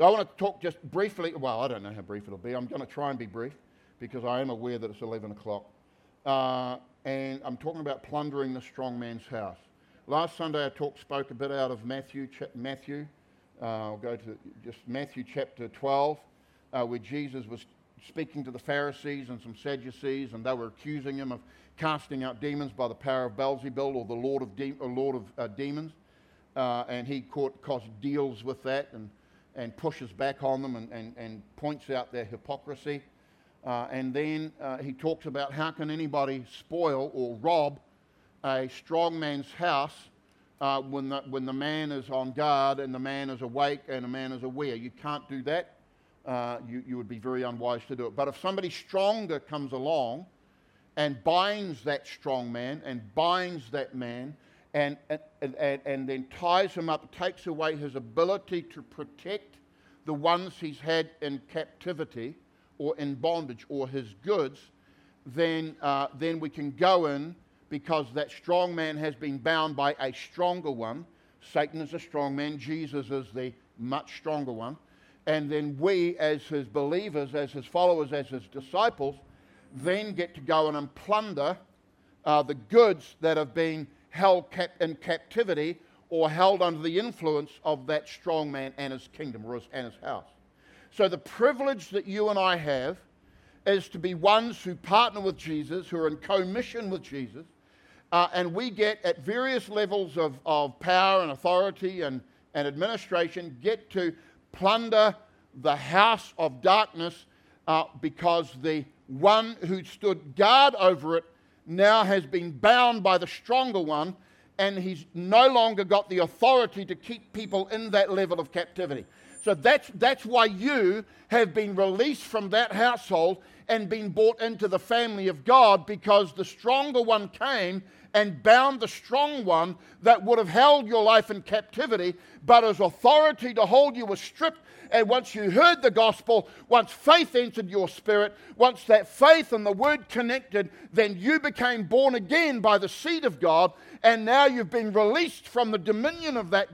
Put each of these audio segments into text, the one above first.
So I want to talk just briefly. Well, I don't know how brief it'll be. I'm going to try and be brief because I am aware that it's 11 o'clock. And I'm talking about plundering the strong man's house. Last Sunday I spoke a bit out of Matthew. I'll go to just Matthew chapter 12, where Jesus was speaking to the Pharisees and some Sadducees, and they were accusing him of casting out demons by the power of Beelzebul, or the Lord of demons. And he deals with that and pushes back on them and points out their hypocrisy. And then he talks about how can anybody spoil or rob a strong man's house when the man is on guard and the man is awake and the man is aware. You can't do that. You would be very unwise to do it. But if somebody stronger comes along and binds that strong man and binds that man and then ties him up, takes away his ability to protect the ones he's had in captivity or in bondage or his goods, then we can go in, because that strong man has been bound by a stronger one. Satan is a strong man. Jesus is the much stronger one. And then we, as his believers, as his followers, as his disciples, then get to go in and plunder the goods that have been held in captivity or held under the influence of that strong man and his kingdom and his house. So the privilege that you and I have is to be ones who partner with Jesus, who are in commission with Jesus, and we get at various levels of power and authority and administration, get to plunder the house of darkness because the one who stood guard over it now has been bound by the stronger one, and he's no longer got the authority to keep people in that level of captivity. So that's why you have been released from that household and been brought into the family of God, because the stronger one came and bound the strong one that would have held your life in captivity, but his authority to hold you was stripped. And once you heard the gospel, once faith entered your spirit, once that faith and the word connected, then you became born again by the seed of God, and now you've been released from the dominion of that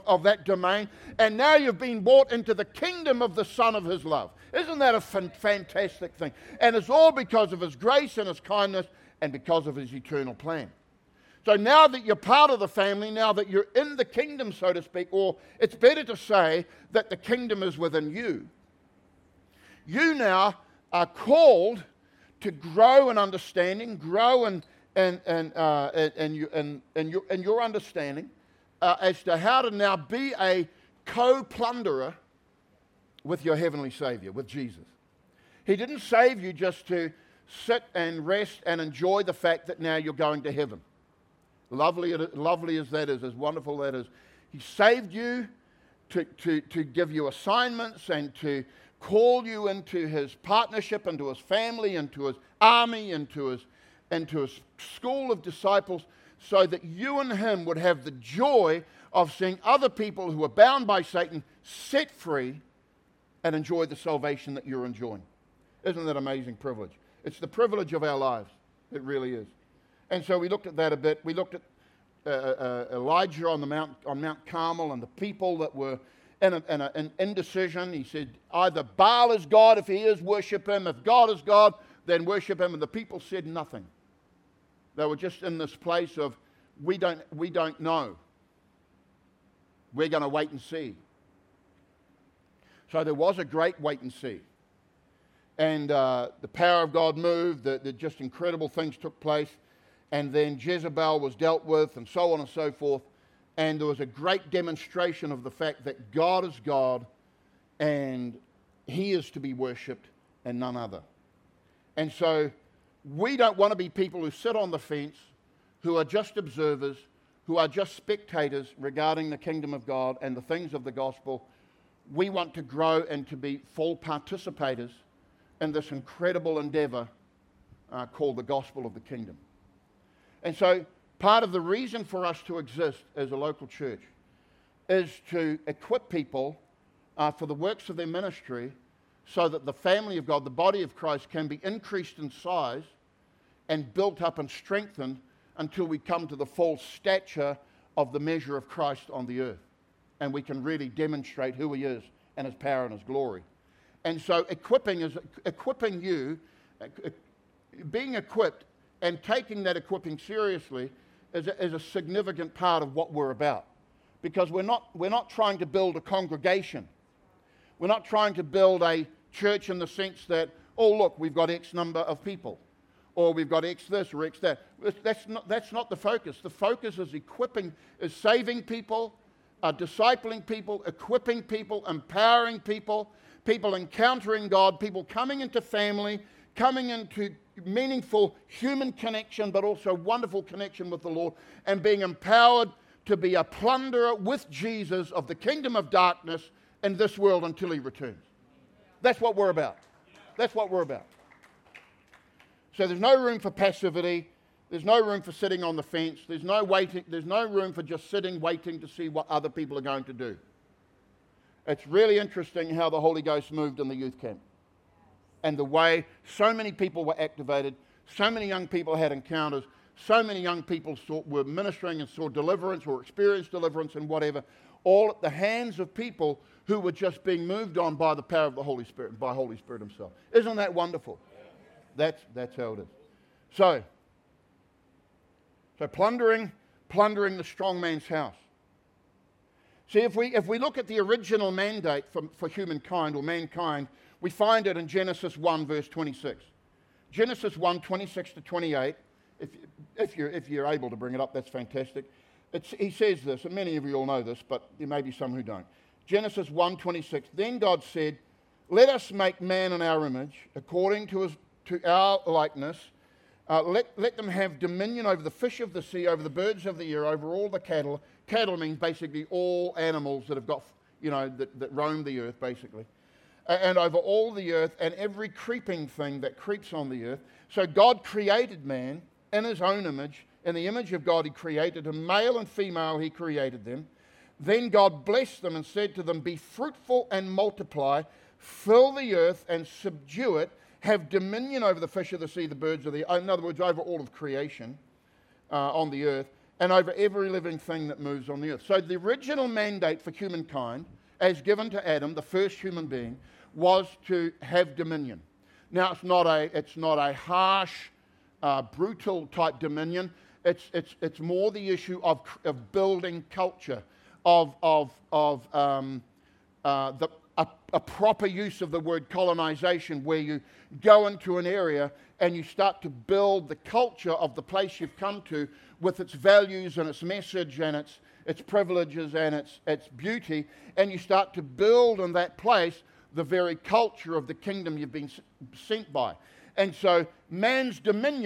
domain, and now you've been brought into the kingdom of the Son of his love. Isn't that a fantastic thing? And it's all because of his grace and his kindness and because of his eternal plan. So now that you're part of the family, now that you're in the kingdom, so to speak, or it's better to say that the kingdom is within you, you now are called to grow in understanding, grow in your understanding as to how to now be a co-plunderer with your heavenly Savior, with Jesus. He didn't save you just to sit and rest and enjoy the fact that now you're going to heaven. Lovely as that is, as wonderful that is. He saved you to give you assignments and to call you into his partnership, into his family, into his army, into his school of disciples, so that you and him would have the joy of seeing other people who are bound by Satan set free and enjoy the salvation that you're enjoying. Isn't that an amazing privilege? It's the privilege of our lives. It really is. And so we looked at that a bit. We looked at Elijah on Mount Carmel and the people that were in an indecision. He said, either Baal is God, if he is, worship him. If God is God, then worship him. And the people said nothing. They were just in this place of, we don't know. We're going to wait and see. So there was a great wait and see. And the power of God moved. The just incredible things took place. And then Jezebel was dealt with, and so on and so forth. And there was a great demonstration of the fact that God is God, and he is to be worshipped, and none other. And so we don't want to be people who sit on the fence, who are just observers, who are just spectators regarding the kingdom of God and the things of the gospel. We want to grow and to be full participators in this incredible endeavor called the gospel of the kingdom. And so part of the reason for us to exist as a local church is to equip people for the works of their ministry, so that the family of God, the body of Christ, can be increased in size and built up and strengthened until we come to the full stature of the measure of Christ on the earth. And we can really demonstrate who he is and His power and His glory. And so equipping is equipping you, being equipped and taking that equipping seriously is a significant part of what we're about. Because we're not trying to build a congregation. We're not trying to build a church in the sense that, oh look, we've got X number of people, or we've got X this or X that. That's not the focus. The focus is equipping, is saving people, discipling people, equipping people, empowering people, people encountering God, people coming into family, coming into meaningful human connection, but also wonderful connection with the Lord, and being empowered to be a plunderer with Jesus of the kingdom of darkness in this world until He returns. That's what we're about. That's what we're about. So there's no room for passivity. There's no room for sitting on the fence. There's no room for just sitting waiting to see what other people are going to do. It's really interesting how the Holy Ghost moved in the youth camp, and the way so many people were activated, so many young people had encounters, so many young people were ministering and saw deliverance or experienced deliverance and whatever, all at the hands of people who were just being moved on by the power of the Holy Spirit, by Holy Spirit Himself. Isn't that wonderful? That's how it is. So plundering the strong man's house. See, if we look at the original mandate for humankind or mankind, we find it in Genesis 1, verse 26. Genesis 1, 26 to 28. If you're able to bring it up, that's fantastic. He says this, and many of you all know this, but there may be some who don't. Genesis 1, 26. Then God said, "Let us make man in our image, according to our likeness. Let them have dominion over the fish of the sea, over the birds of the air, over all the cattle." Cattle means basically all animals that have got, that roam the earth, basically. And over all the earth and every creeping thing that creeps on the earth. So God created man in His own image. In the image of God He created him. Male and female He created them. Then God blessed them and said to them, "Be fruitful and multiply, fill the earth and subdue it, have dominion over the fish of the sea, the birds of the air," in other words, over all of creation on the earth, and over every living thing that moves on the earth. So the original mandate for humankind, as given to Adam, the first human being, was to have dominion. Now, it's not a harsh, brutal type dominion. It's more the issue of building culture, of a proper use of the word colonization, where you go into an area and you start to build the culture of the place you've come to with its values and its message and its privileges and its beauty, and you start to build in that place the very culture of the kingdom you've been sent by. And so man's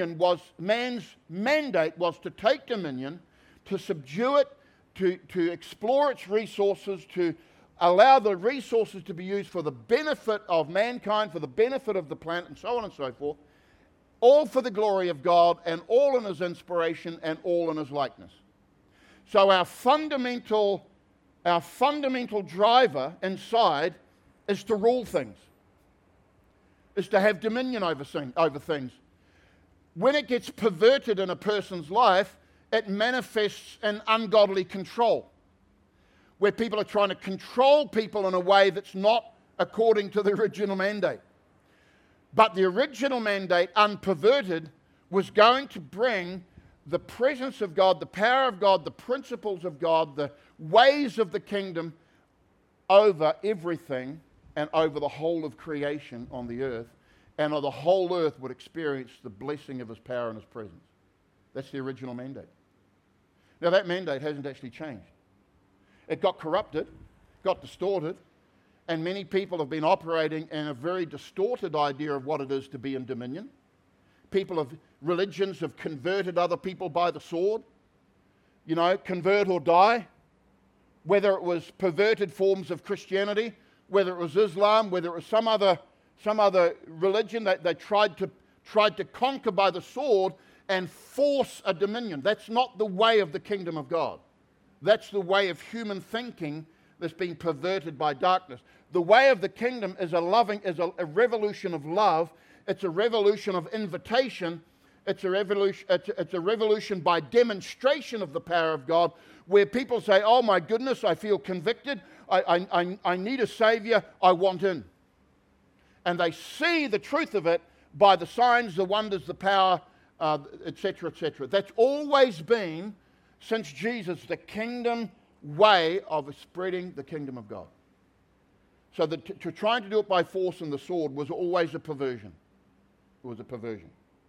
mandate was to take dominion, to subdue it, to explore its resources, to allow the resources to be used for the benefit of mankind, for the benefit of the planet, and so on and so forth, all for the glory of God, and all in His inspiration, and all in His likeness. So our fundamental driver inside is to rule things, is to have dominion over things. When it gets perverted in a person's life, it manifests in ungodly control, where people are trying to control people in a way that's not according to the original mandate. But the original mandate, unperverted, was going to bring the presence of God, the power of God, the principles of God, the ways of the kingdom over everything and over the whole of creation on the earth, and the whole earth would experience the blessing of His power and His presence. That's the original mandate. Now, that mandate hasn't actually changed. It got corrupted, got distorted, and many people have been operating in a very distorted idea of what it is to be in dominion. Religions have converted other people by the sword. Convert or die. Whether it was perverted forms of Christianity, whether it was Islam, whether it was some other religion that they tried to conquer by the sword and force a dominion. That's not the way of the kingdom of God. That's the way of human thinking that's been perverted by darkness. The way of the kingdom is a revolution of love. It's a revolution of invitation. It's a revolution by demonstration of the power of God, where people say, "Oh my goodness, I feel convicted. I need a Saviour, I want in. And they see the truth of it by the signs, the wonders, the power, etc., etc. That's always been, since Jesus, the kingdom way of spreading the kingdom of God. So to trying to do it by force and the sword was always a perversion. It was a perversion.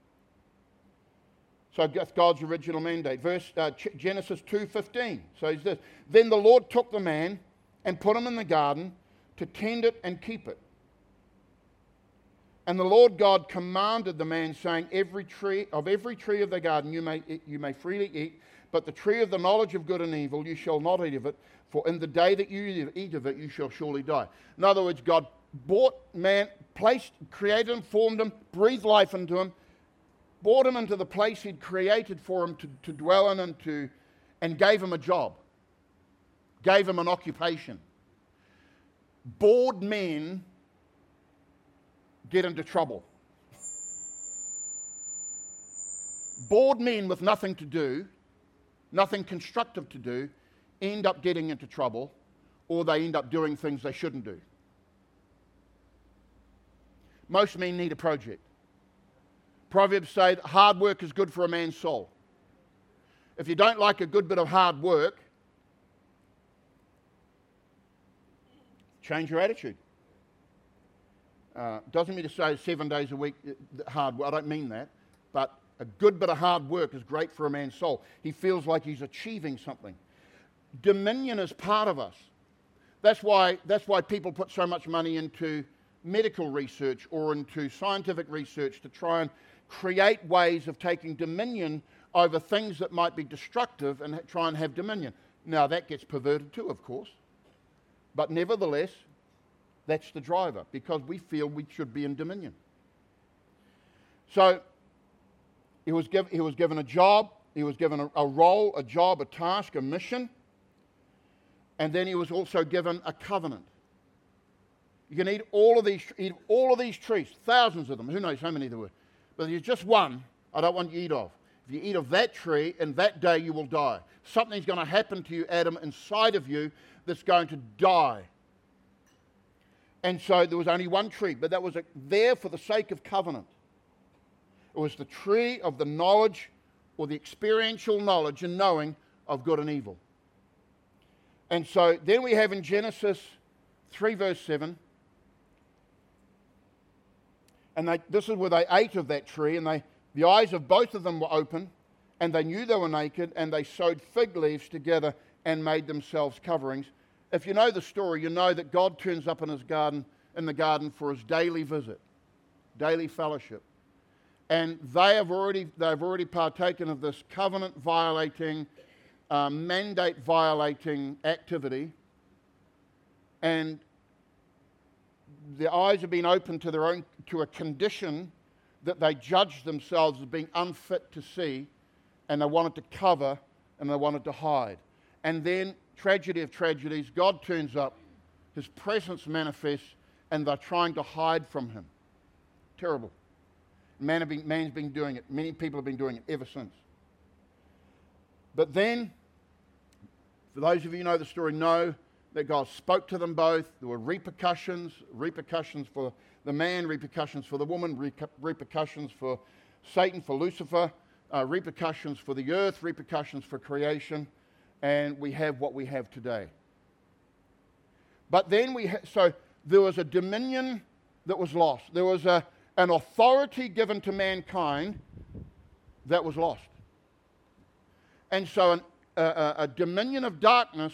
So that's God's original mandate. Genesis 2:15 says this, "Then the Lord took the man and put him in the garden to tend it and keep it. And the Lord God commanded the man, saying, every tree of the garden you may freely eat, but the tree of the knowledge of good and evil you shall not eat of it, for in the day that you eat of it you shall surely die." In other words, God brought man, created him, formed him, breathed life into him, brought him into the place he'd created for him to dwell in and gave him a job, gave him an occupation. Bored men get into trouble. Bored men with nothing to do, nothing constructive to do, end up getting into trouble, or they end up doing things they shouldn't do. Most men need a project. Proverbs say that hard work is good for a man's soul. If you don't like a good bit of hard work, change your attitude. Doesn't mean to say 7 days a week hard work. I don't mean that. But a good bit of hard work is great for a man's soul. He feels like he's achieving something. Dominion is part of us. That's why people put so much money into medical research or into scientific research to try and create ways of taking dominion over things that might be destructive and try and have dominion. Now that gets perverted too, of course. But nevertheless, that's the driver, because we feel we should be in dominion. So he was given a job, he was given a role, a job, a task, a mission, and then he was also given a covenant. You can eat all of these trees, thousands of them, who knows how many there were. But there's just one I don't want you to eat of. If you eat of that tree, in that day you will die. Something's going to happen to you, Adam, inside of you that's going to die. And so there was only one tree, but that was there for the sake of covenant. It was the tree of the knowledge, or the experiential knowledge and knowing of good and evil. And so then we have in Genesis 3 verse 7, and this is where they ate of that tree, and the eyes of both of them were open, and they knew they were naked, and they sewed fig leaves together and made themselves coverings. If you know the story, you know that God turns up in the garden for his daily visit, daily fellowship. And they've already partaken of this covenant-violating, mandate-violating activity, and their eyes have been opened to a condition that they judged themselves as being unfit to see, and they wanted to cover and they wanted to hide. And then, tragedy of tragedies, God turns up, his presence manifests, and they're trying to hide from him. Terrible. Man's been doing it. Many people have been doing it ever since. But then, for those of you who know the story, know that God spoke to them both. There were repercussions for the man, repercussions for the woman, repercussions for Satan, for Lucifer, repercussions for the earth, repercussions for creation, and we have what we have today. But then so there was a dominion that was lost. There was an authority given to mankind that was lost. And so a dominion of darkness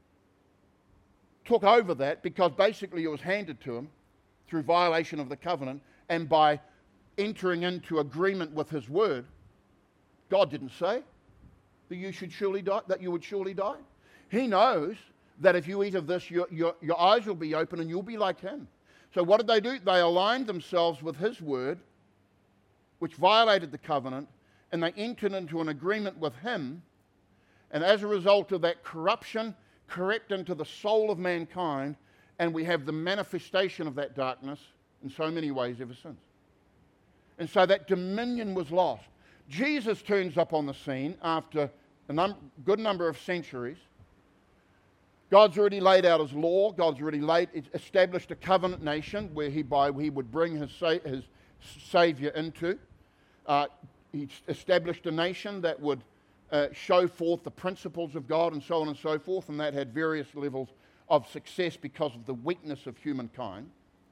took over that, because basically it was handed to him through violation of the covenant, and by entering into agreement with his word. God didn't say that you should surely die, that you would surely die. He knows that if you eat of this, your eyes will be open and you'll be like him. So what did they do? They aligned themselves with his word, which violated the covenant, and they entered into an agreement with him. And as a result of that corruption, crept into the soul of mankind, and we have the manifestation of that darkness in so many ways ever since. And so that dominion was lost. Jesus turns up on the scene after a good number of centuries. God's already laid out his law. God's already established a covenant nation where he would bring his Saviour into. He established a nation that would show forth the principles of God and so on and so forth, and that had various levels of success because of the weakness of humankind.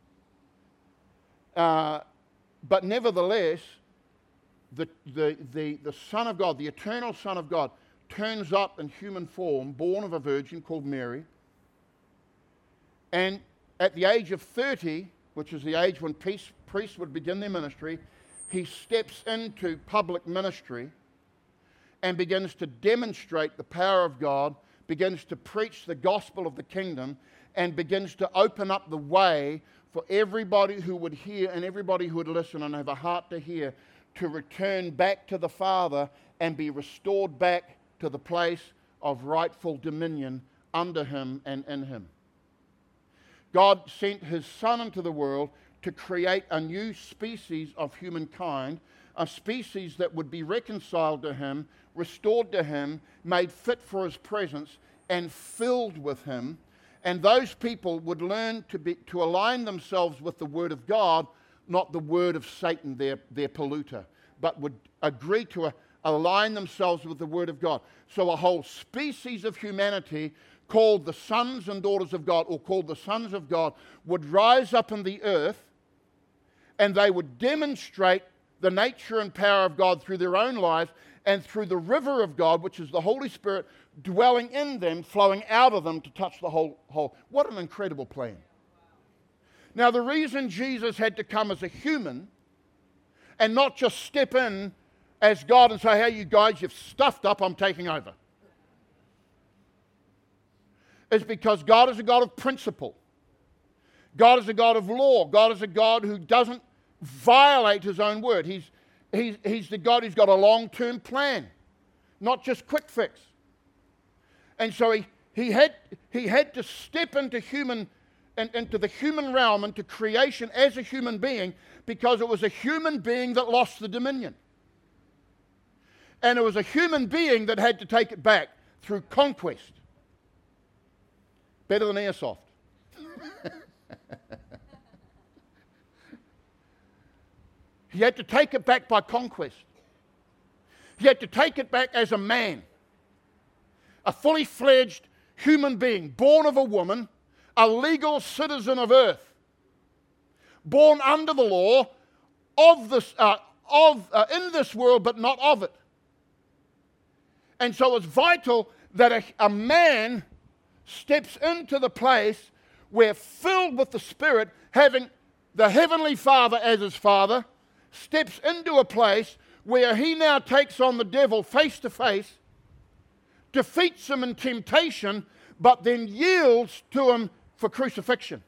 But nevertheless, the Son of God, the eternal Son of God, turns up in human form, born of a virgin called Mary. And at the age of 30, which is the age when priests would begin their ministry, he steps into public ministry and begins to demonstrate the power of God, begins to preach the gospel of the kingdom, and begins to open up the way for everybody who would hear and everybody who would listen and have a heart to hear to return back to the Father and be restored back to the place of rightful dominion under him and in him. God sent his Son into the world to create a new species of humankind, a species that would be reconciled to him, restored to him, made fit for his presence, and filled with him. And those people would learn to align themselves with the Word of God, not the word of Satan, their polluter, but would agree to align themselves with the Word of God. So a whole species of humanity called the sons and daughters of God, or called the sons of God, would rise up in the earth, and they would demonstrate the nature and power of God through their own lives and through the river of God, which is the Holy Spirit dwelling in them, flowing out of them to touch the whole. What an incredible plan. Now, the reason Jesus had to come as a human and not just step in as God and say, hey, you guys, you've stuffed up, I'm taking over, is because God is a God of principle. God is a God of law. God is a God who doesn't violate his own word. He's the God who's got a long-term plan, not just quick fix. And so he had to step into the human realm, into creation as a human being, because it was a human being that lost the dominion. And it was a human being that had to take it back through conquest. Better than airsoft. He had to take it back by conquest. He had to take it back as a man, a fully fledged human being, born of a woman, a legal citizen of earth, born under the law of this, in this world, but not of it. And so it's vital that a man steps into the place where, filled with the Spirit, having the Heavenly Father as his Father, steps into a place where he now takes on the devil face to face, defeats him in temptation, but then yields to him for crucifixion.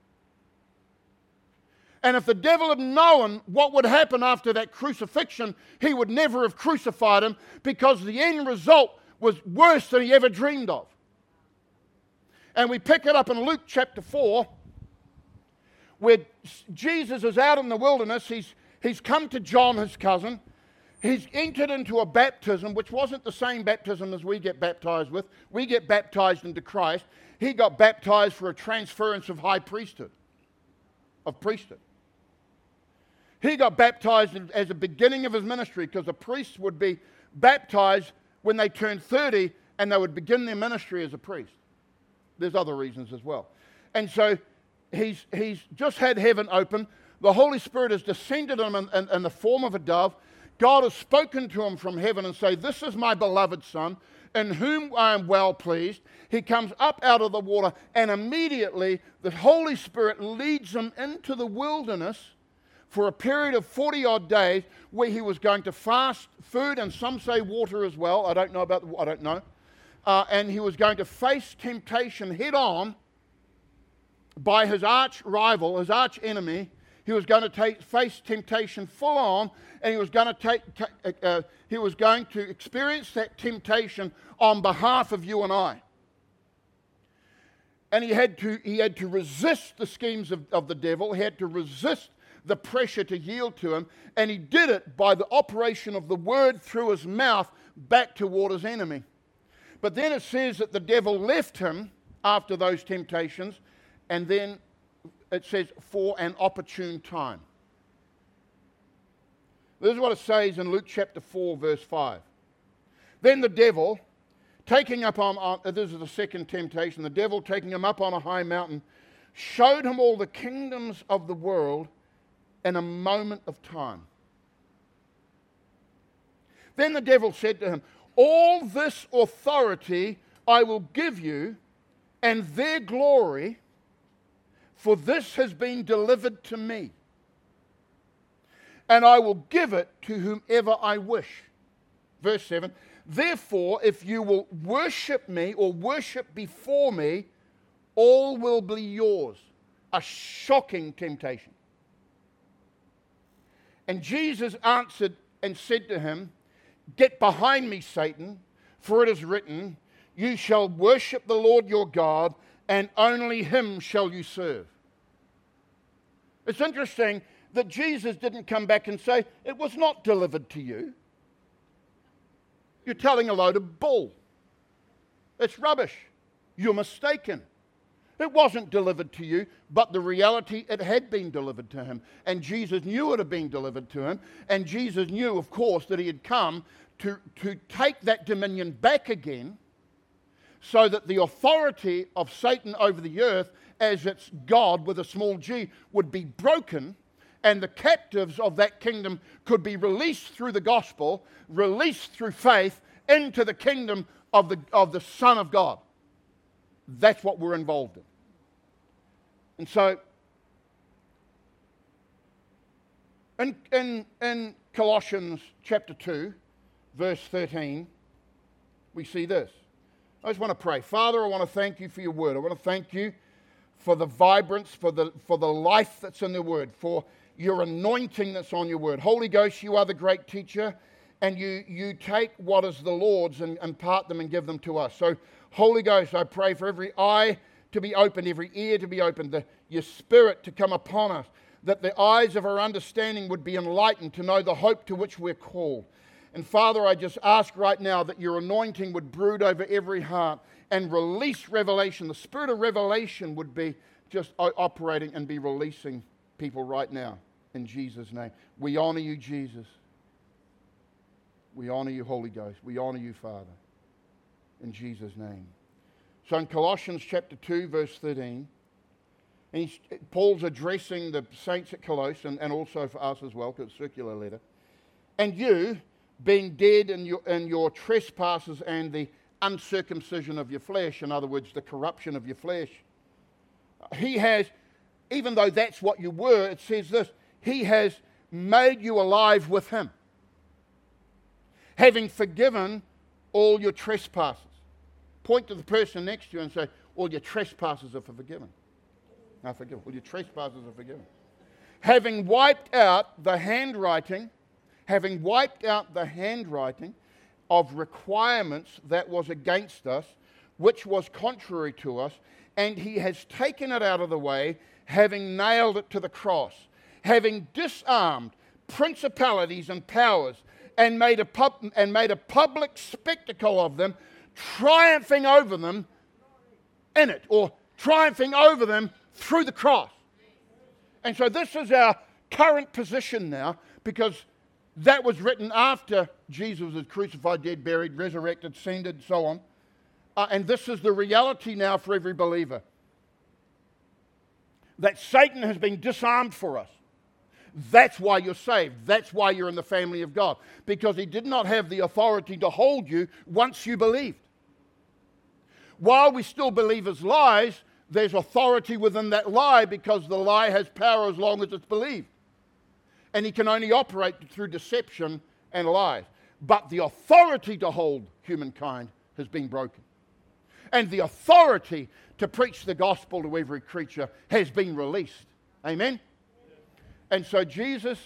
And if the devil had known what would happen after that crucifixion, he would never have crucified him, because the end result was worse than he ever dreamed of. And we pick it up in Luke chapter 4, where Jesus is out in the wilderness. He's come to John, his cousin. He's entered into a baptism, which wasn't the same baptism as we get baptized with. We get baptized into Christ. He got baptized for a transference of high priesthood, of priesthood. He got baptized as a beginning of his ministry, because the priests would be baptized when they turned 30, and they would begin their ministry as a priest. There's other reasons as well. And so he's just had heaven open. The Holy Spirit has descended on him in the form of a dove. God has spoken to him from heaven and say, "This is my beloved Son, in whom I am well pleased." He comes up out of the water, and immediately the Holy Spirit leads him into the wilderness for a period of 40-odd days, where he was going to fast food, and some say water as well. I don't know. And he was going to face temptation head on by his arch rival, his arch enemy. He was going to face temptation full on, and he was going to experience that temptation on behalf of you and I. And he had to resist the schemes of the devil. He had to resist the pressure to yield to him, and he did it by the operation of the word through his mouth back toward his enemy. But then it says that the devil left him, after those temptations, and then it says, for an opportune time. This is what it says in Luke chapter 4, verse 5. Then the devil, taking up on this is the second temptation, the devil taking him up on a high mountain, showed him all the kingdoms of the world in a moment of time. Then the devil said to him, all this authority I will give you, and their glory, for this has been delivered to me, and I will give it to whomever I wish. Verse 7, therefore, if you will worship me or worship before me, all will be yours. A shocking temptation. And Jesus answered and said to him, get behind me, Satan, for it is written, you shall worship the Lord your God, and only him shall you serve. It's interesting that Jesus didn't come back and say, it was not delivered to you. You're telling a load of bull. It's rubbish. You're mistaken. It wasn't delivered to you, but the reality, it had been delivered to him. And Jesus knew it had been delivered to him. And Jesus knew, of course, that he had come to take that dominion back again, so that the authority of Satan over the earth, as its God with a small g, would be broken, and the captives of that kingdom could be released through the gospel, released through faith into the kingdom of the Son of God. That's what we're involved in. And so, in Colossians chapter 2, verse 13, we see this. I just want to pray. Father, I want to thank you for your word. I want to thank you for the vibrance, for the life that's in the word, for your anointing that's on your word. Holy Ghost, you are the great teacher, and you take what is the Lord's and impart them and give them to us. So, Holy Ghost, I pray for every eye to be opened, every ear to be opened, your spirit to come upon us, that the eyes of our understanding would be enlightened to know the hope to which we're called. And Father, I just ask right now that your anointing would brood over every heart and release revelation. The spirit of revelation would be just operating and be releasing people right now in Jesus' name. We honor you, Jesus. We honor you, Holy Ghost. We honor you, Father, in Jesus' name. So in Colossians chapter 2, verse 13, and Paul's addressing the saints at Colossae and also for us as well, because it's a circular letter. And you, being dead in your trespasses and the uncircumcision of your flesh, in other words, the corruption of your flesh, he has, even though that's what you were, it says this, he has made you alive with him, having forgiven all your trespasses. Point to the person next to you and say, all your trespasses are forgiven. Now forgive. All your trespasses are forgiven. Having wiped out the handwriting of requirements that was against us, which was contrary to us, and he has taken it out of the way, having nailed it to the cross, having disarmed principalities and powers, and made a public spectacle of them, triumphing over them in it, or triumphing over them through the cross. And so this is our current position now, because that was written after Jesus was crucified, dead, buried, resurrected, ascended, and so on. And this is the reality now for every believer. That Satan has been disarmed for us. That's why you're saved. That's why you're in the family of God. Because he did not have the authority to hold you once you believed. While we still believe his lies, there's authority within that lie, because the lie has power as long as it's believed. And he can only operate through deception and lies. But the authority to hold humankind has been broken. And the authority to preach the gospel to every creature has been released. Amen? And so Jesus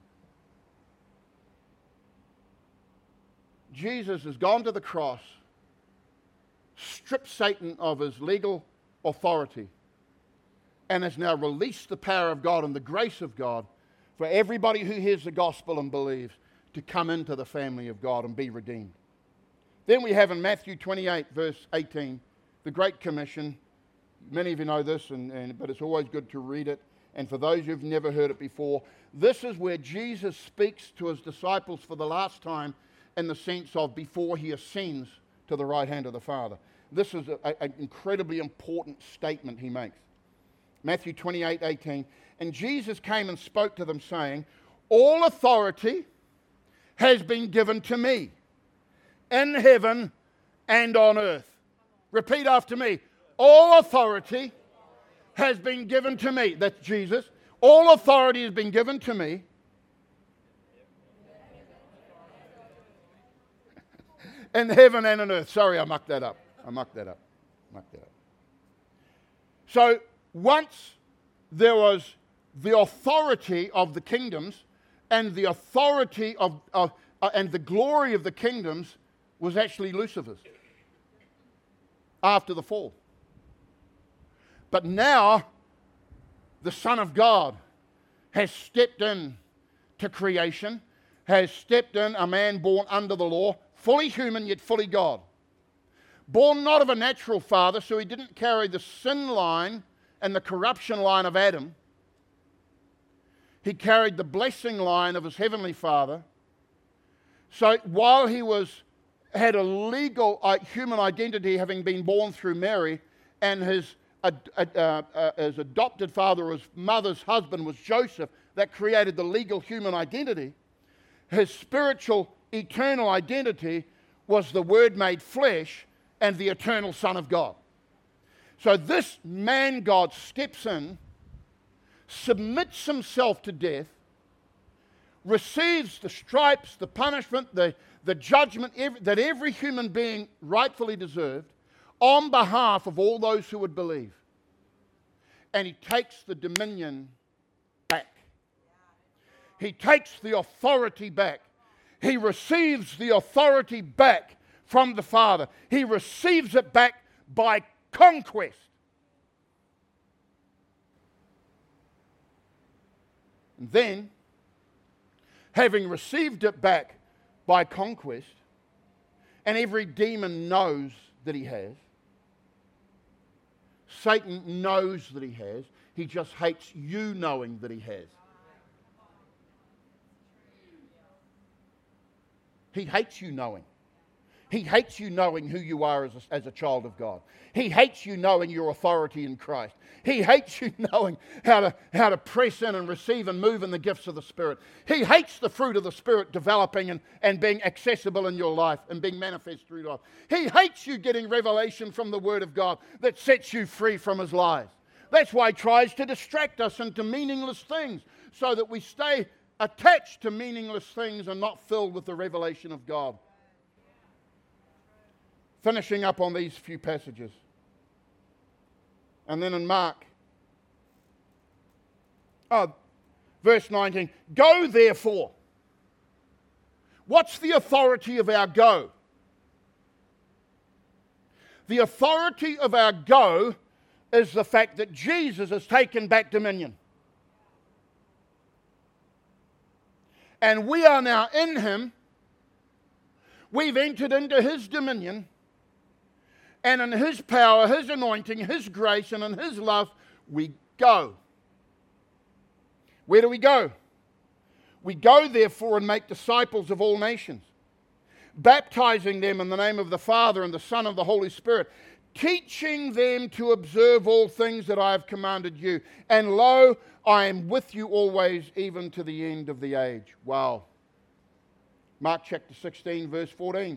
has gone to the cross, stripped Satan of his legal authority, and has now released the power of God and the grace of God for everybody who hears the gospel and believes to come into the family of God and be redeemed. Then we have in Matthew 28, verse 18, the Great Commission, many of you know this, but it's always good to read it. And for those who've never heard it before, this is where Jesus speaks to his disciples for the last time in the sense of before he ascends to the right hand of the Father. This is an incredibly important statement he makes. Matthew 28:18. And Jesus came and spoke to them, saying, all authority has been given to me in heaven and on earth. Repeat after me. All authority has been given to me. That's Jesus. All authority has been given to me. In heaven and on earth. Sorry, I mucked that up. So once there was the authority of the kingdoms, and the authority and the glory of the kingdoms was actually Lucifer's after the fall. But now the Son of God has stepped in to creation, has stepped in, a man born under the law, fully human yet fully God. Born not of a natural father, so he didn't carry the sin line and the corruption line of Adam. He carried the blessing line of his heavenly Father. So while he had a legal human identity, having been born through Mary, and his adopted father, his mother's husband, was Joseph, that created the legal human identity, his spiritual eternal identity was the Word made flesh and the eternal Son of God. So this man God steps in, submits himself to death, receives the stripes, the punishment, the judgment that every human being rightfully deserved on behalf of all those who would believe. And he takes the dominion back. He takes the authority back. He receives the authority back from the Father. He receives it back by conquest. And then, having received it back by conquest, and every demon knows that he has, Satan knows that he has, he just hates you knowing that he has. He hates you knowing. He hates you knowing who you are as a child of God. He hates you knowing your authority in Christ. He hates you knowing how to press in and receive and move in the gifts of the Spirit. He hates the fruit of the Spirit developing and being accessible in your life and being manifest through life. He hates you getting revelation from the Word of God that sets you free from his lies. That's why he tries to distract us into meaningless things so that we stay attached to meaningless things and not filled with the revelation of God. Finishing up on these few passages. And then in Mark, verse 19, go therefore. What's the authority of our go? The authority of our go is the fact that Jesus has taken back dominion. And we are now in him. We've entered into his dominion. And in his power, his anointing, his grace, and in his love, we go. Where do we go? We go, therefore, and make disciples of all nations, baptizing them in the name of the Father and the Son and the Holy Spirit, teaching them to observe all things that I have commanded you. And lo, I am with you always, even to the end of the age. Wow. Mark chapter 16, verse 14.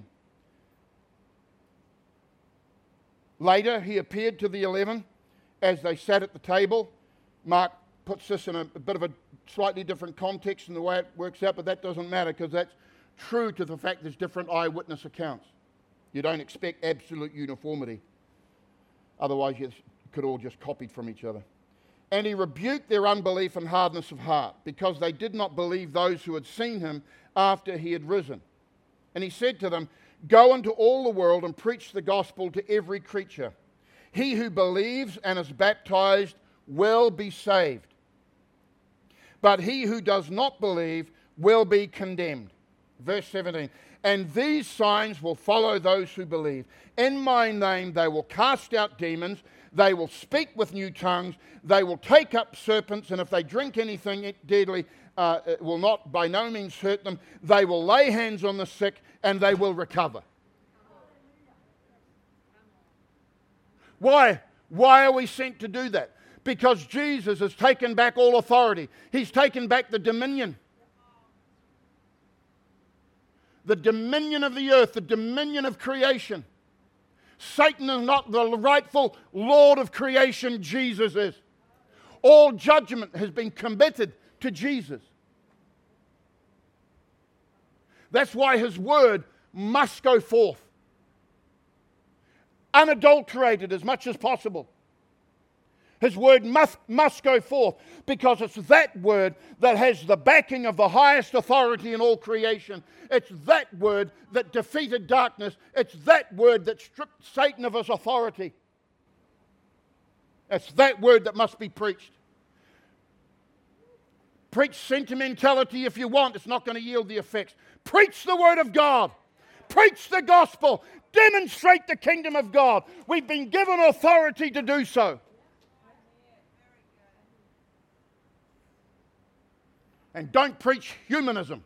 Later, he appeared to the 11 as they sat at the table. Mark puts this in a bit of a slightly different context in the way it works out, but that doesn't matter because that's true to the fact there's different eyewitness accounts. You don't expect absolute uniformity. Otherwise, you could all just copied from each other. And he rebuked their unbelief and hardness of heart because they did not believe those who had seen him after he had risen. And he said to them, go into all the world and preach the gospel to every creature. He who believes and is baptized will be saved, but he who does not believe will be condemned. Verse 17, and these signs will follow those who believe. In my name they will cast out demons. They will speak with new tongues. They will take up serpents, and if they drink anything deadly, it will not by no means hurt them. They will lay hands on the sick, and they will recover. Why? Why are we sent to do that? Because Jesus has taken back all authority. He's taken back the dominion. The dominion of the earth, the dominion of creation. Satan is not the rightful Lord of creation. Jesus is. All judgment has been committed to Jesus. That's why his word must go forth. Unadulterated as much as possible. His word must go forth, because it's that word that has the backing of the highest authority in all creation. It's that word that defeated darkness. It's that word that stripped Satan of his authority. It's that word that must be preached. Preach sentimentality if you want. It's not going to yield the effects. Preach the word of God. Preach the gospel. Demonstrate the kingdom of God. We've been given authority to do so. And don't preach humanism.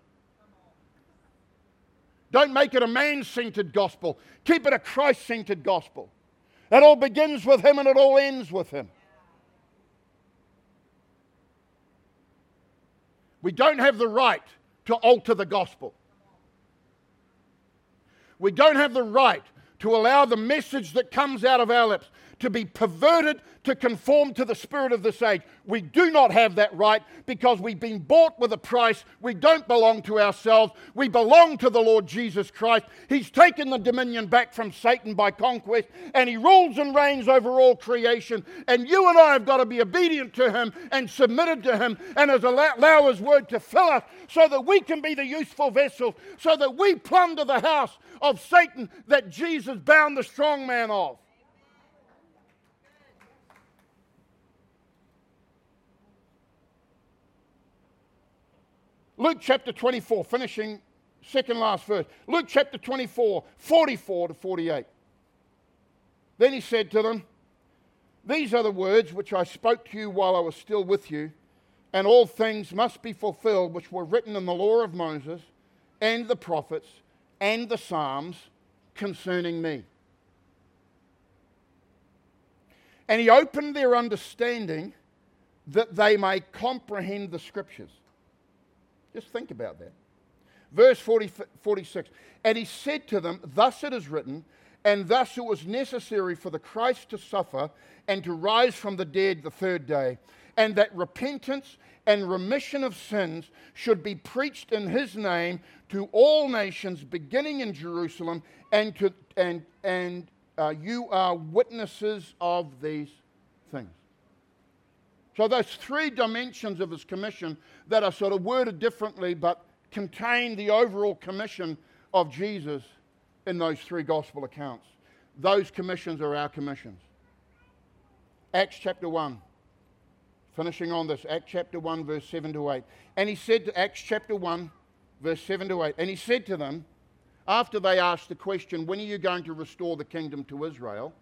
Don't make it a man-centered gospel. Keep it a Christ-centered gospel. It all begins with him and it all ends with him. We don't have the right to alter the gospel. We don't have the right to allow the message that comes out of our lips to be perverted to conform to the spirit of this age. We do not have that right, because we've been bought with a price. We don't belong to ourselves. We belong to the Lord Jesus Christ. He's taken the dominion back from Satan by conquest, and he rules and reigns over all creation. And you and I have got to be obedient to him and submitted to him, and allow his word to fill us so that we can be the useful vessels, so that we plunder the house of Satan that Jesus bound the strong man of. Luke chapter 24, finishing second last verse. Luke chapter 24, 44 to 48. Then he said to them, "These are the words which I spoke to you while I was still with you, and all things must be fulfilled which were written in the law of Moses and the prophets and the Psalms concerning me." And he opened their understanding that they may comprehend the scriptures. Just think about that. Verse 46. And he said to them, "Thus it is written, and thus it was necessary for the Christ to suffer and to rise from the dead the third day, and that repentance and remission of sins should be preached in his name to all nations, beginning in Jerusalem, and you are witnesses of these things." So those three dimensions of his commission that are sort of worded differently but contain the overall commission of Jesus in those three gospel accounts. Those commissions are our commissions. Acts chapter 1. Finishing on this, Acts chapter 1, verse 7 to 8. And he said to Acts chapter 1, verse 7 to 8. And he said to them, after they asked the question, "When are you going to restore the kingdom to Israel?"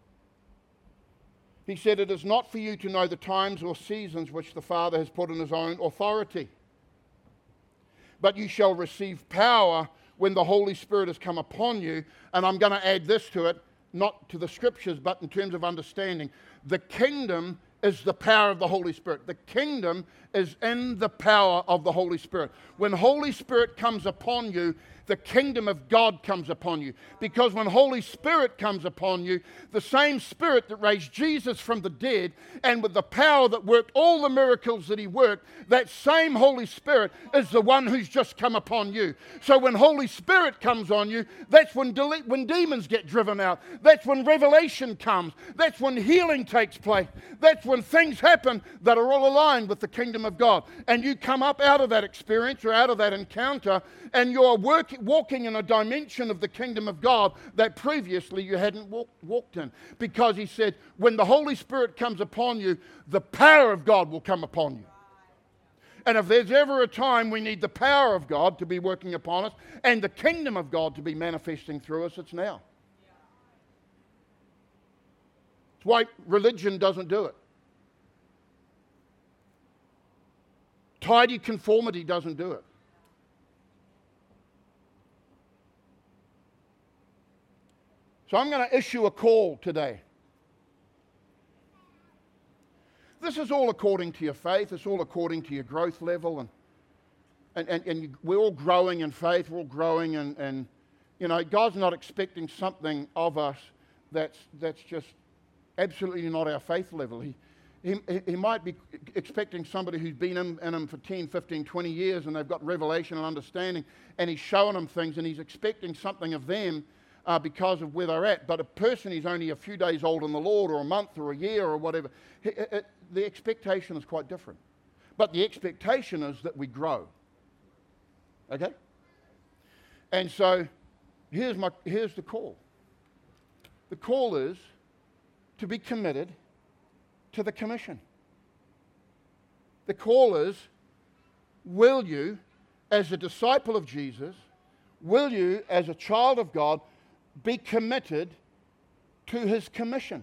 He said, "It is not for you to know the times or seasons which the Father has put in his own authority. But you shall receive power when the Holy Spirit has come upon you." And I'm going to add this to it, not to the scriptures, but in terms of understanding. The kingdom is the power of the Holy Spirit. The kingdom is in the power of the Holy Spirit. When Holy Spirit comes upon you, the kingdom of God comes upon you. Because when Holy Spirit comes upon you, the same Spirit that raised Jesus from the dead, and with the power that worked all the miracles that he worked, that same Holy Spirit is the one who's just come upon you. So when Holy Spirit comes on you, that's when demons get driven out. That's when revelation comes. That's when healing takes place. That's when things happen that are all aligned with the kingdom of God. And you come up out of that experience or out of that encounter, and you're walking in a dimension of the kingdom of God that previously you hadn't walked in. Because he said, when the Holy Spirit comes upon you, the power of God will come upon you. And if there's ever a time we need the power of God to be working upon us and the kingdom of God to be manifesting through us, it's now. It's why religion doesn't do it. Tidy conformity doesn't do it. So I'm going to issue a call today. This is all according to your faith. It's all according to your growth level. And we're all growing in faith. We're all growing. And you know, God's not expecting something of us that's just absolutely not our faith level. He might be expecting somebody who's been in him for 10, 15, 20 years and they've got revelation and understanding and he's showing them things and he's expecting something of them because of where they're at. But a person who's only a few days old in the Lord or a month or a year or whatever, the expectation is quite different. But the expectation is that we grow. Okay? And so here's the call. The call is to be committed to the commission. The call is, will you, as a disciple of Jesus, will you, as a child of God, be committed to his commission?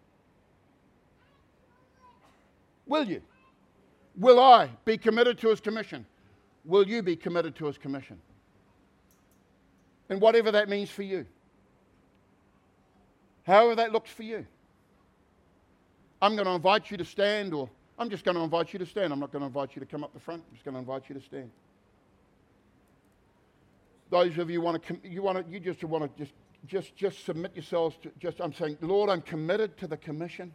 Will you? Will I be committed to his commission? Will you be committed to his commission? And whatever that means for you. However that looks for you. I'm going to invite you to stand, or I'm just going to invite you to stand. I'm not going to invite you to come up the front. I'm just going to invite you to stand. Those of you you just want to submit yourselves to I'm saying, Lord, I'm committed to the commission.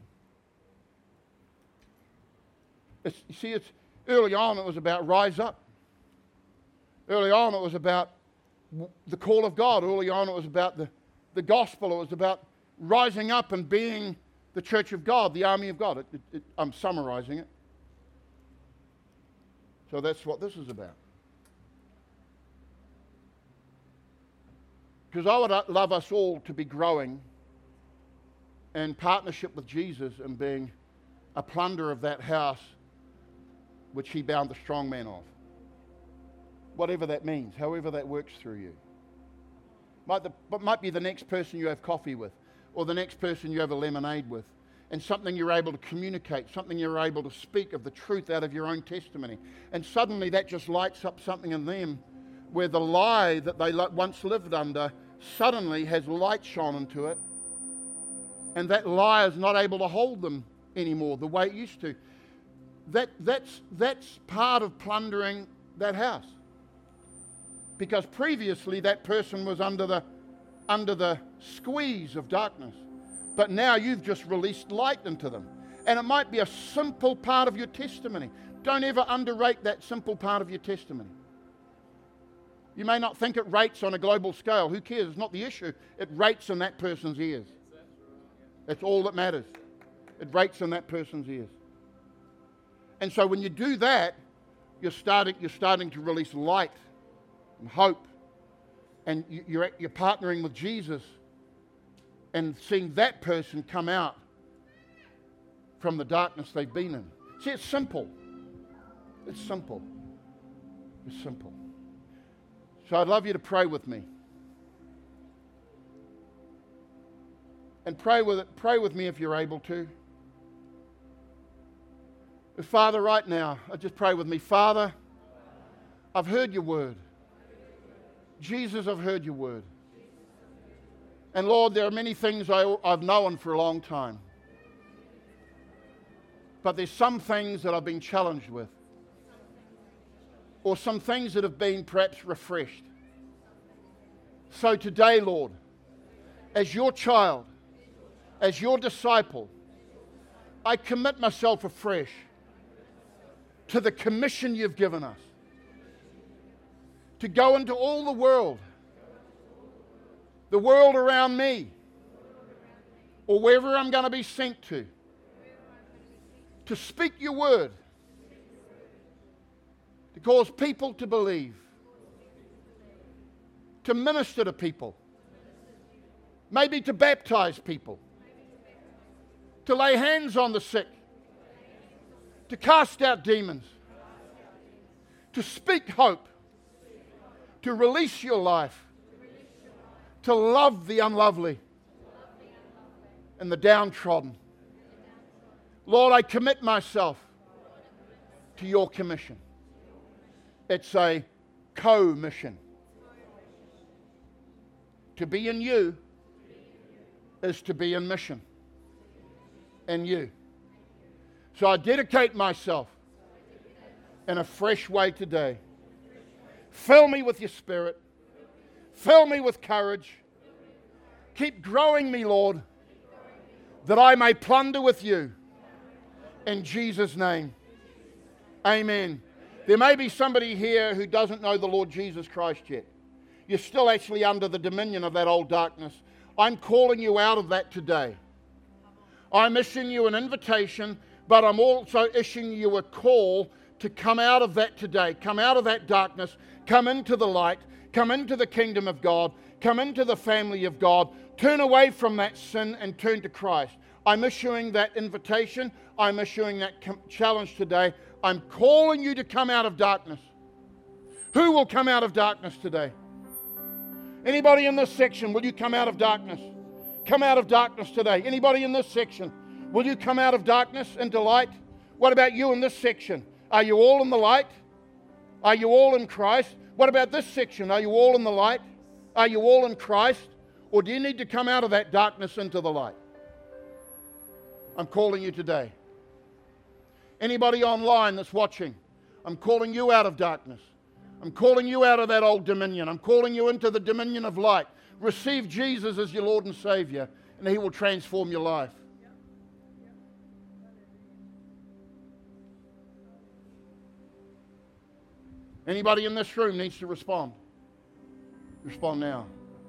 It's early on it was about rise up. Early on it was about the call of God. Early on it was about the gospel. It was about rising up and being the church of God, the army of God. I'm summarizing it. So that's what this is about. Because I would love us all to be growing in partnership with Jesus and being a plunder of that house which he bound the strong man of. Whatever that means, however that works through you. Might be the next person you have coffee with, or the next person you have a lemonade with, and something you're able to communicate, something you're able to speak of the truth out of your own testimony. And suddenly that just lights up something in them where the lie that they once lived under suddenly has light shone into it, and that lie is not able to hold them anymore the way it used to. That's part of plundering that house. Because previously that person was under the squeeze of darkness. But now you've just released light into them. And it might be a simple part of your testimony. Don't ever underrate that simple part of your testimony. You may not think it rates on a global scale. Who cares? It's not the issue. It rates in that person's ears. That's all that matters. It rates in that person's ears. And so when you do that, you're starting to release light and hope, and you're partnering with Jesus and seeing that person come out from the darkness they've been in. See, it's simple. It's simple. It's simple. So I'd love you to pray with me. And pray with me if you're able to. Father, right now, just pray with me. Father, I've heard your word. Jesus, I've heard your word. And Lord, there are many things I've known for a long time. But there's some things that I've been challenged with. Or some things that have been perhaps refreshed. So today, Lord, as your child, as your disciple, I commit myself afresh to the commission you've given us. To go into all the world around me, or wherever I'm going to be sent to speak your word, to cause people to believe, to minister to people, maybe to baptize people, to lay hands on the sick, to cast out demons, to speak hope, to release your life, to love the unlovely and the downtrodden, Lord, I commit myself to your commission. It's a co-mission. To be in you is to be in mission in you. So I dedicate myself in a fresh way today. Fill me with your Spirit. Fill me with courage. Keep growing me, Lord, that I may plunder with you. In Jesus' name. Amen. There may be somebody here who doesn't know the Lord Jesus Christ yet. You're still actually under the dominion of that old darkness. I'm calling you out of that today. I'm issuing you an invitation, but I'm also issuing you a call to come out of that today. Come out of that darkness. Come into the light. Come into the kingdom of God. Come into the family of God. Turn away from that sin and turn to Christ. I'm issuing that invitation. I'm issuing that challenge today. I'm calling you to come out of darkness. Who will come out of darkness today? Anybody in this section, will you come out of darkness? Come out of darkness today. Anybody in this section, will you come out of darkness into light? What about you in this section? Are you all in the light? Are you all in Christ? What about this section? Are you all in the light? Are you all in Christ? Or do you need to come out of that darkness into the light? I'm calling you today. Anybody online that's watching, I'm calling you out of darkness. I'm calling you out of that old dominion. I'm calling you into the dominion of light. Receive Jesus as your Lord and Savior, and He will transform your life. Anybody in this room needs to respond. Respond now.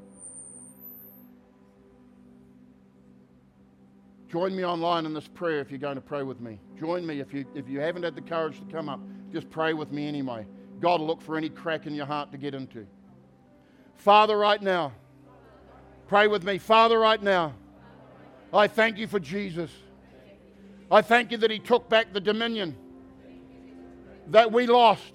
Join me online in this prayer if you're going to pray with me. Join me if you haven't had the courage to come up. Just pray with me anyway. God will look for any crack in your heart to get into. Father, right now, pray with me. Father, right now, I thank you for Jesus. I thank you that He took back the dominion that we lost.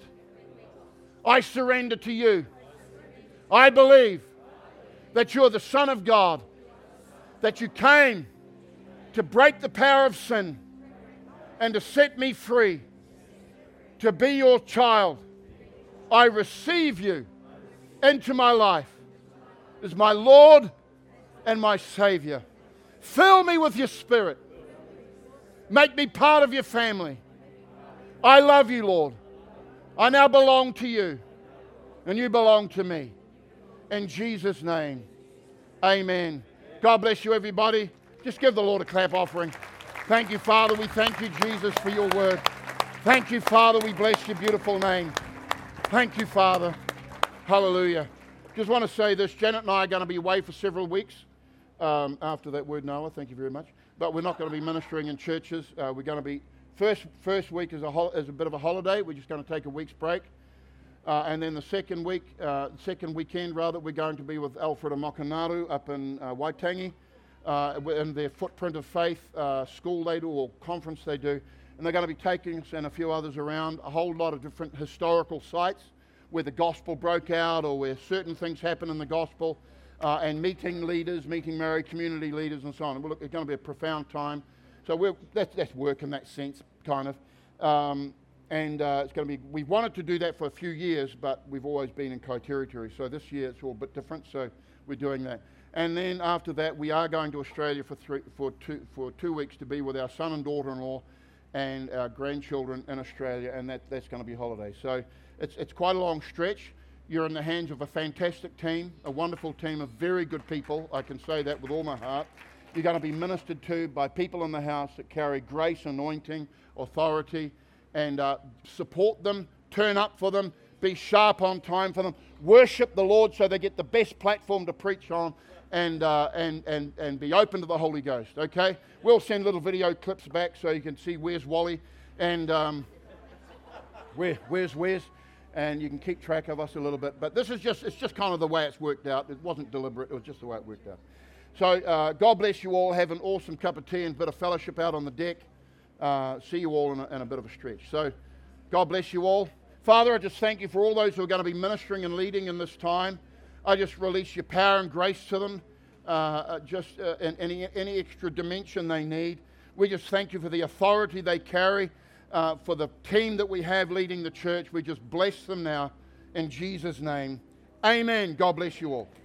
I surrender to you. I believe that you're the Son of God, that you came to break the power of sin and to set me free, to be your child. I receive you into my life as my Lord and my Savior. Fill me with your Spirit. Make me part of your family. I love you, Lord. I now belong to you, and you belong to me. In Jesus' name, amen. God bless you, everybody. Just give the Lord a clap offering. Thank you, Father. We thank you, Jesus, for your word. Thank you, Father. We bless your beautiful name. Thank you, Father. Hallelujah. Just want to say this. Janet and I are going to be away for several weeks after that word, Noah. Thank you very much. But we're not going to be ministering in churches. We're going to be, first week is a bit of a holiday. We're just going to take a week's break. And then the second weekend, we're going to be with Alfred and Mokonaru up in Waitangi. In their Footprint of Faith school they do, or conference they do. And they're going to be taking us and a few others around a whole lot of different historical sites where the gospel broke out or where certain things happen in the gospel, and meeting leaders, meeting married community leaders and so on. Well, it's going to be a profound time. So that's work in that sense, kind of. It's going to be, we wanted to do that for a few years, but we've always been in co-territory. So this year it's all a bit different, so we're doing that. And then after that, we are going to Australia for 2 weeks to be with our son and daughter-in-law and our grandchildren in Australia, and that's going to be holiday. So it's quite a long stretch. You're in the hands of a fantastic team, a wonderful team of very good people. I can say that with all my heart. You're going to be ministered to by people in the house that carry grace, anointing, authority, and support them, turn up for them, be sharp on time for them, worship the Lord so they get the best platform to preach on, and be open to the Holy Ghost, okay? We'll send little video clips back so you can see where's Wally and where's and you can keep track of us a little bit. But it's just kind of the way it's worked out. It wasn't deliberate, it was just the way it worked out. So God bless you all. Have an awesome cup of tea and a bit of fellowship out on the deck. See you all in a bit of a stretch. So God bless you all. Father, I just thank you for all those who are going to be ministering and leading in this time. I just release your power and grace to them, in any extra dimension they need. We just thank you for the authority they carry, for the team that we have leading the church. We just bless them now in Jesus' name. Amen. God bless you all.